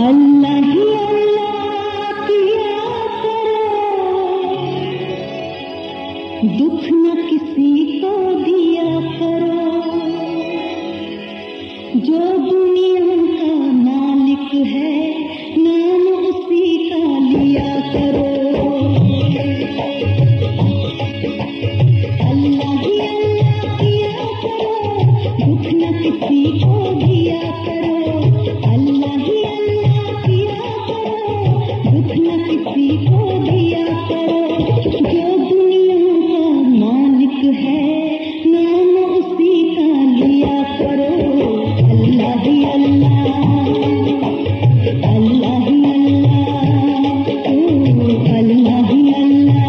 अल्लाह ही अल्लाह किया करो, दुख न किसी को दिया करो, जो दुनिया का मालिक है नाम उसी का लिया करो। अल्लाह ही अल्लाह किया करो, दुख न किसी को दिया करो। अल्लाह ही अल्लाह किया करो, दुख न किसी को दिया करो, जो दुनिया का मालिक है नाम उसी का लिया करो। अल्लाह ही अल्लाह, अल्लाह ही अल्लाह, अल्लाह ही अल्लाह।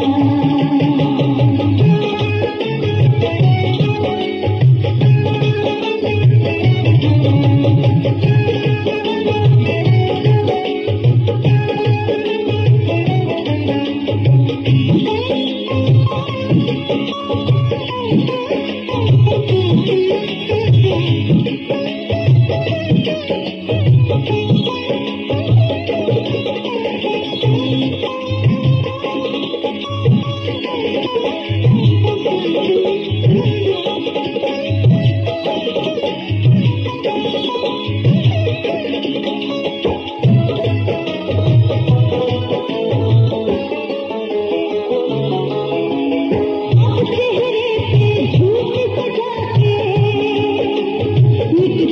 चेहरे पे झूठ सजा के